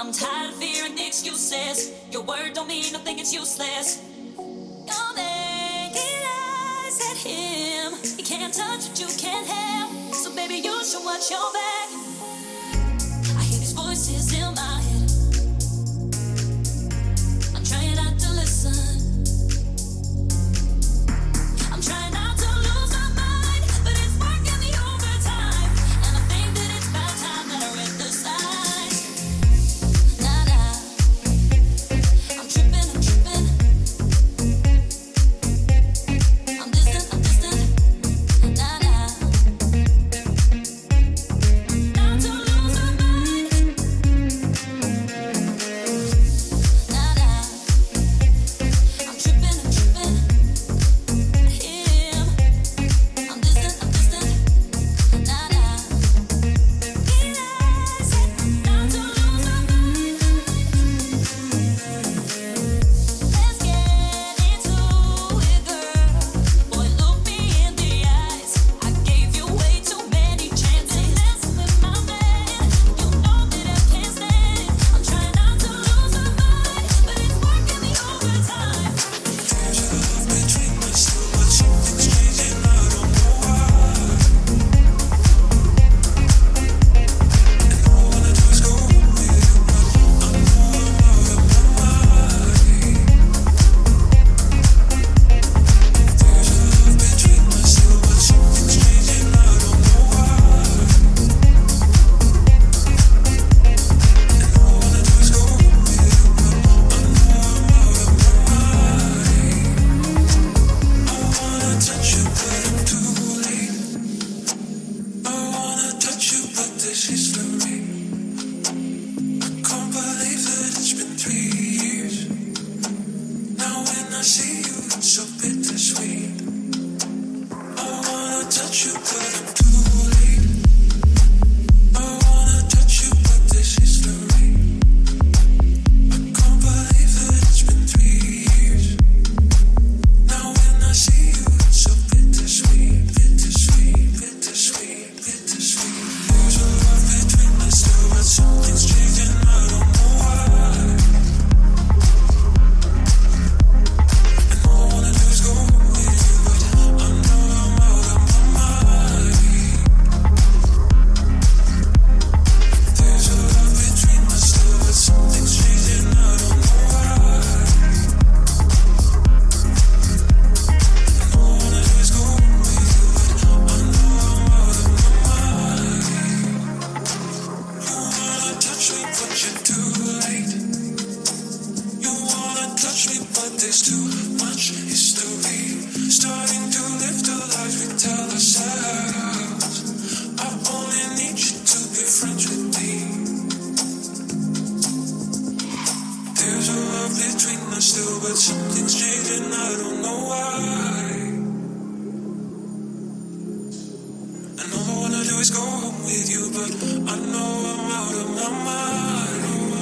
I'm tired of hearing the excuses. Your word don't mean nothing, it's useless. You're making eyes at him. He can't touch what you can't have. So baby, you should watch your back. I hear these voices in my head. I'm trying not to listen. I'm trying not to lose my mind, but it's working the overtime. And I think that it's about time that I read the signs. Nah, I'm tripping. I'm distant. Nah. Not to lose my mind. Nah. I'm tripping. Him. I'm distant. Nah. He lies. Not to lose my mind. Let's get into it, girl. Boy, look me in the eyes. I gave you way too many chances. Dancing with my man, you know that I can't stand it. I'm trying not to lose my mind, but it's working the overtime. Between us, but something's changing. I don't know why. And all I wanna do is go with you, but I know I'm out of my mind. There's a love between us, but something's changing. I don't know why. And all I wanna do is go with you, but I know I'm out of my mind. I wanna touch you, but I'm too late. I wanna touch you, but there's history. I can't believe that it's been 3 years. Now when I see you, it's so bittersweet. I wanna touch you, but I'm too late. I wanna touch you, but there's history. I can't believe that it's been 3 years. Now when I see you, it's so bittersweet. There's a love between us still, but something's changing. I don't know why. And all I wanna do is go with you, but I know I'm out of my mind. There's a love between us still, but something's changing. I don't know why. And all I wanna do is go with you, but I know I'm out of my mind. You wanna touch me, but you're too late. You wanna touch me, but there's too much history. Starting to live the lies we tell ourselves. I only need you to be friends with me. There's a love between us still, but something's changing. I don't know why. And all I wanna do is go home with you, but I know I'm out of my mind.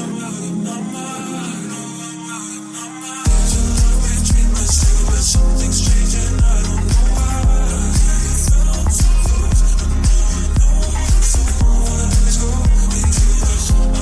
There's a love between us still, but something's changing. I don't know why. All I wanna do is go home with you, but I know I'm out of my mind. There's a love between us still, but something's changing. I don't know why. And all I wanna do is go with you, but I know I'm out of my mind. All I wanna do is go with you, but I know I'm out of my mind. There's a love between us still, but something's changing. I don't know why. And all I wanna do is go with you, but I know I'm out of my mind.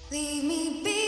Leave me behind.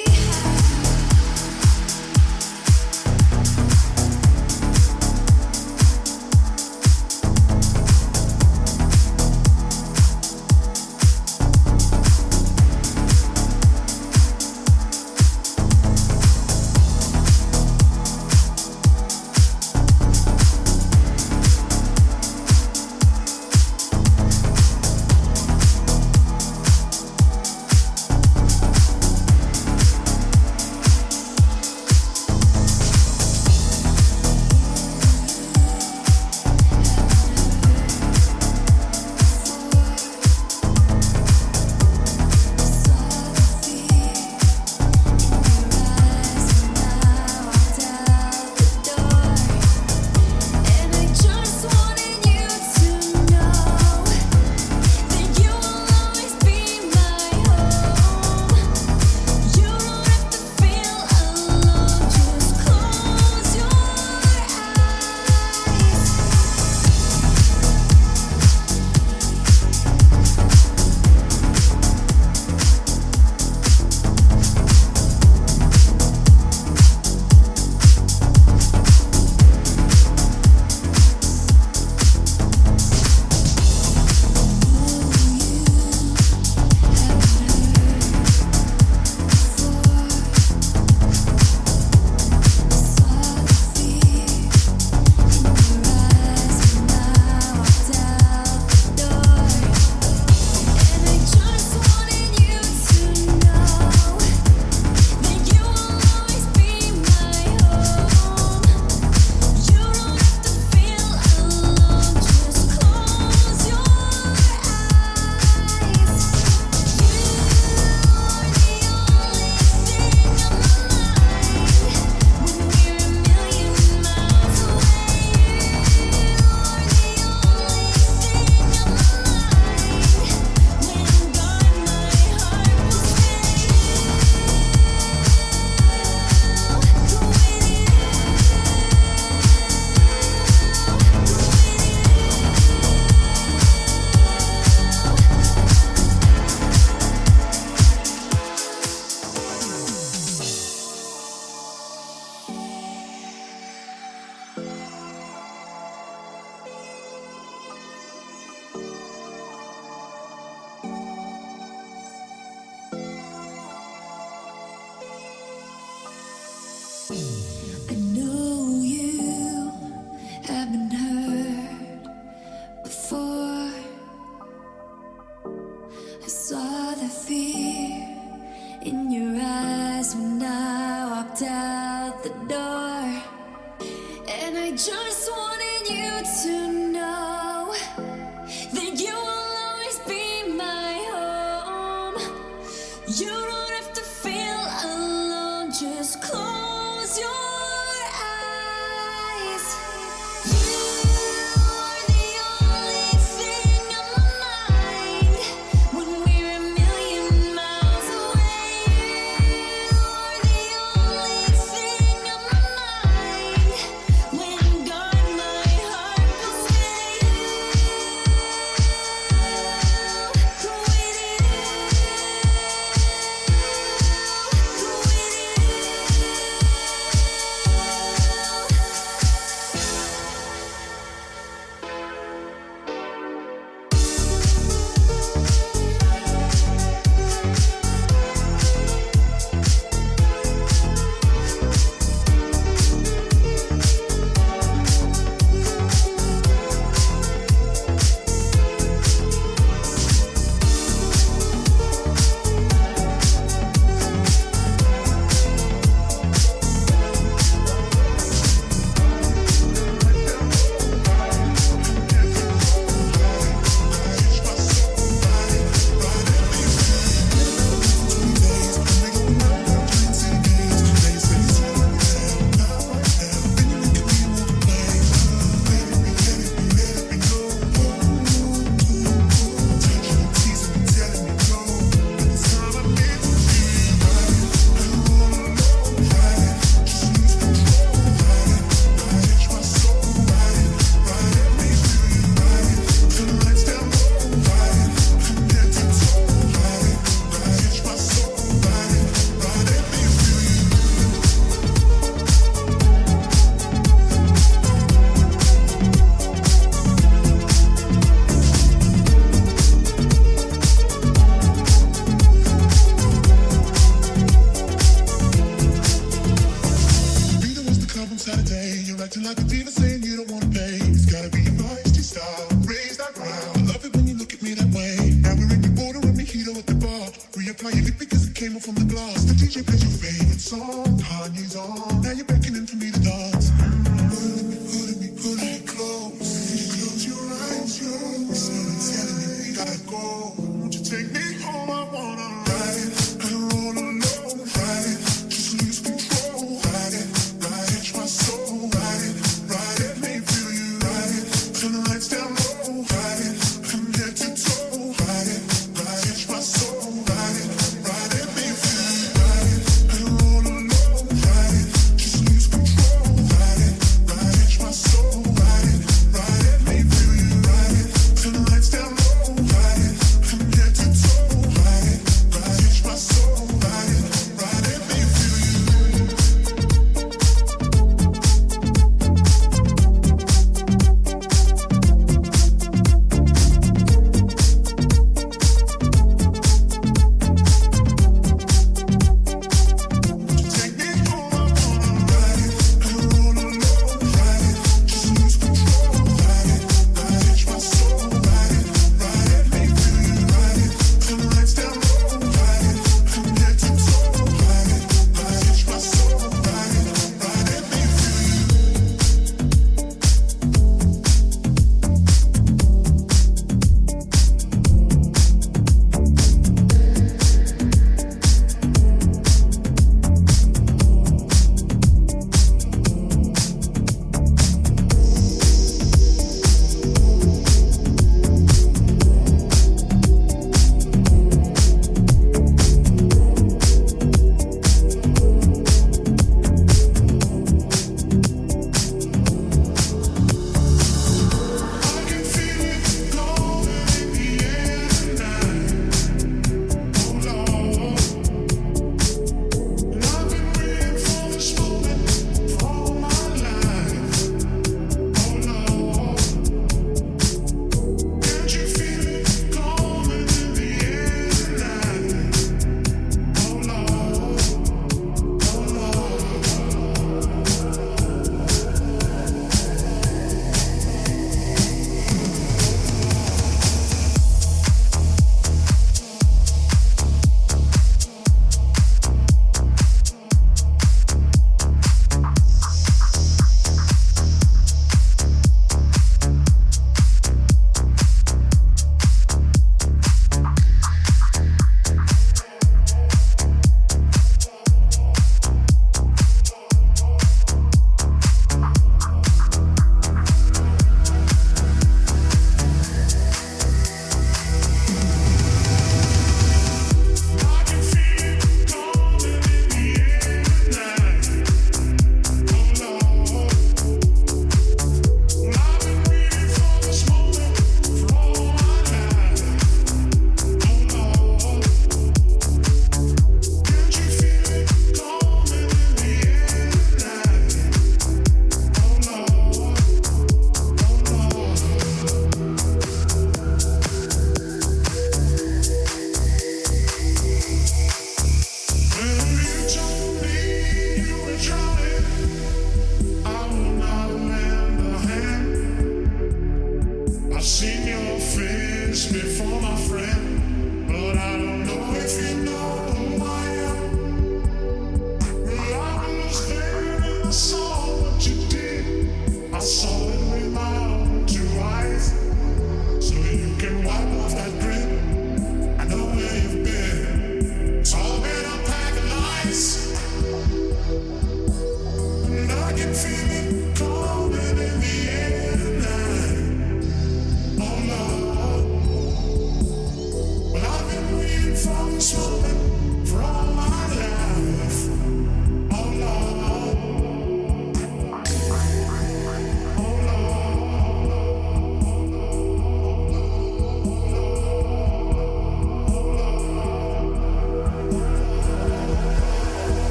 I know you haven't heard before. I saw the fear in your eyes when I walked out the door. And I just wanted you to know that you will always be my home. You don't have to feel alone, just close your eyes. You are the only thing on my mind when we're a million miles away. You are the only thing on my mind when gone, my heart will stay with you. flying it because it came off from the glass. The DJ plays your favorite song, Kanye's on. Now you're beckoning for me to dance. Pulling me close. Close your eyes, someone's telling me we gotta go. Won't you take me home? I wanna ride it. I don't wanna know. Ride it, just lose control. Ride it, catch my soul. Ride it, make me feel you. Ride it, turn the lights down low. Ride it, from head to toe. Ride it, catch my soul. Ride it, make me feel you. Ride it, I don't wanna know. Ride it, just lose control. Ride it, catch my soul. Ride it, make me feel you. Ride it, turn the lights down low. Ride it, from head to toe. Ride it, catch my soul. Ride it.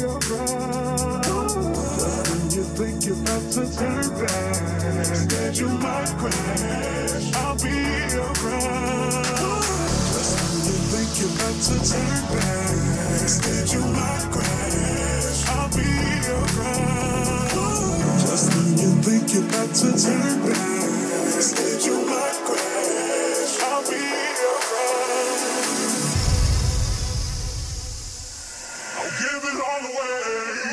around. When you think you're about to turn back, instead you might crash. I'll be around. Just when you think you're about to turn back, instead you might crash. I'll be around. Just when you think you're about to turn back, instead you might crash. I'll be around. I'll give it all away.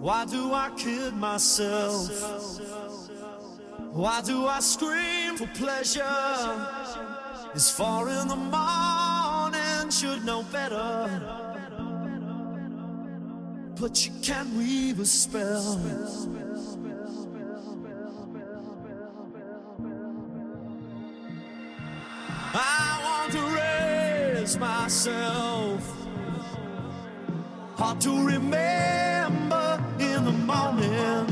Why do I kid myself? Why do I scream for pleasure? It's 4 in the morning, should know better. But you can't weave a spell. I want to raise myself. Hard to remember in the morning.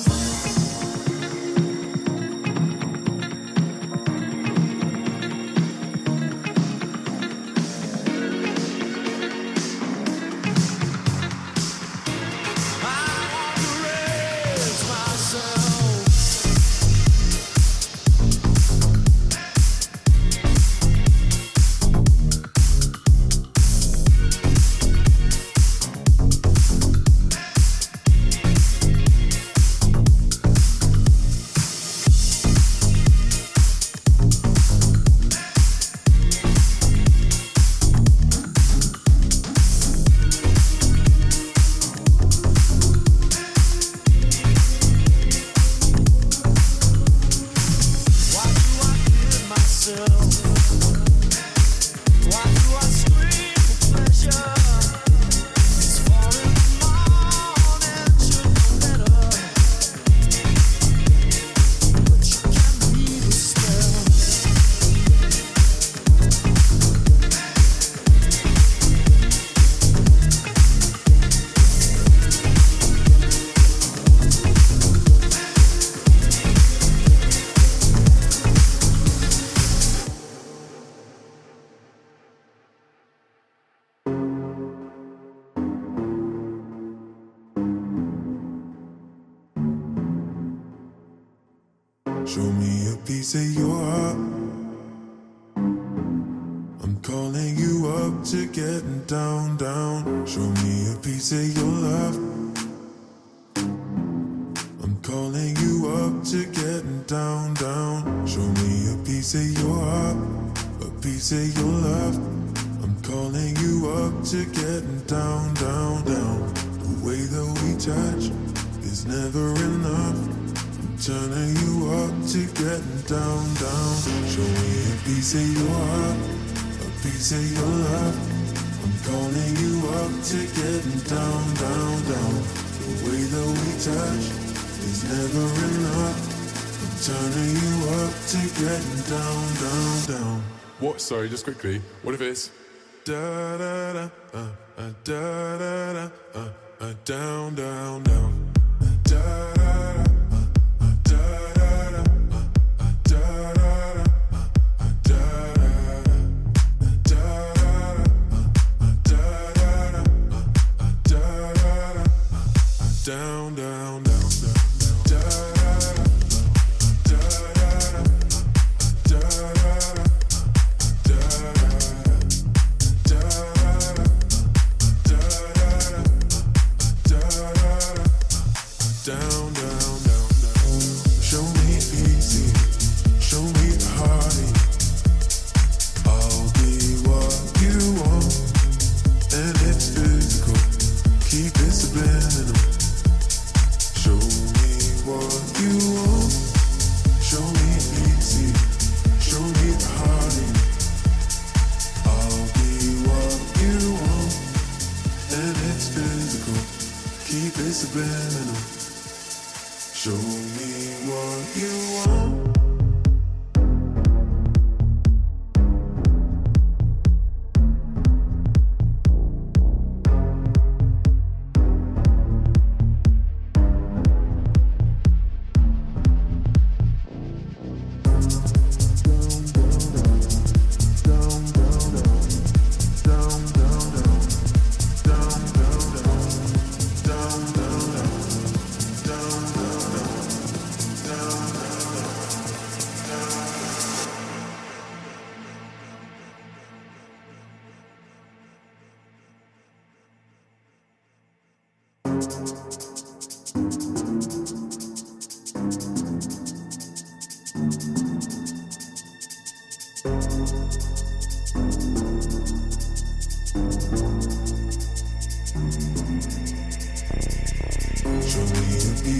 Show me a piece of your heart. I'm calling you up to getting down, down. Show me a piece of your love. I'm calling you up to getting down, down. Show me a piece of your heart, a piece of your love. I'm calling you up to getting down, down, down. The way that we touch is never enough. Turning you up to getting down, down. Show me a piece of your heart, a piece of your love. I'm calling you up to getting down, down, down. The way that we touch is never enough. I'm turning you up to getting down, down, down. What? Sorry, just quickly. What if it's Da da da, da da da, down, down, down. Da da da. Down, down, down, down, down. Show me easy, show me hardy. I'll be what you want, and it's physical. Keep it subliminal. Show me what you want. Show me easy. Show me hardy. I'll be what you want, and it's physical. Keep it subliminal. Show me what you want.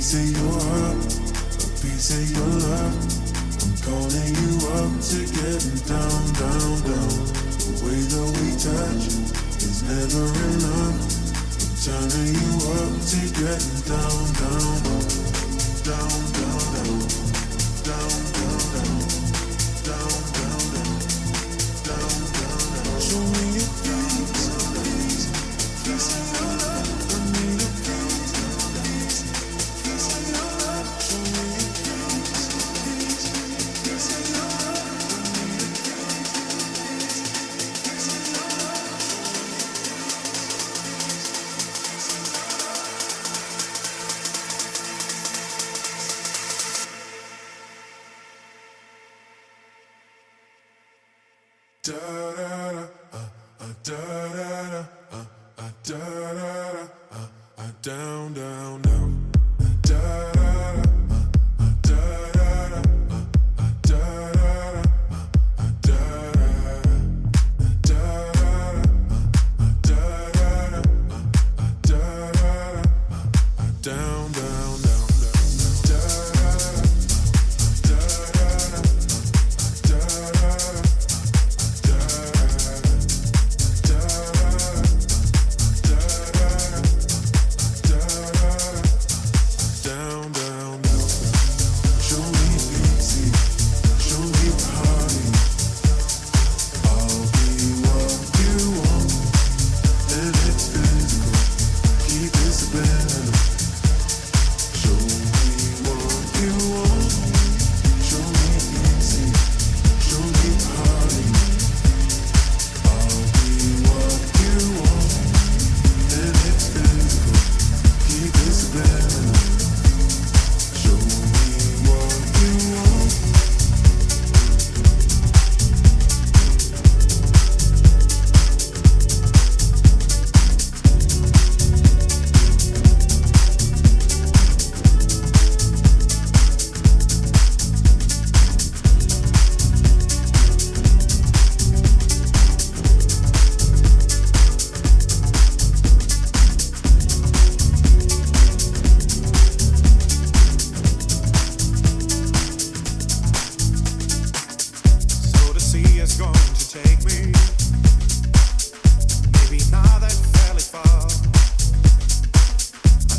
piece of your heart, a piece of your love. I'm calling you up to getting down, down, down. The way that we touch is never enough. I'm turning you up to getting down, down, down, down, down, down, down, down, down, down, down, down, down, down. Show me a piece, piece of your love. I need a piece, piece of your love. Show me a piece, piece of your love. I need a piece, piece of your love. Da da da, da da da, down, down, down. Da da da, da da down, down, down.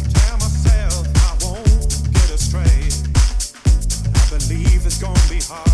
It's gonna be hard.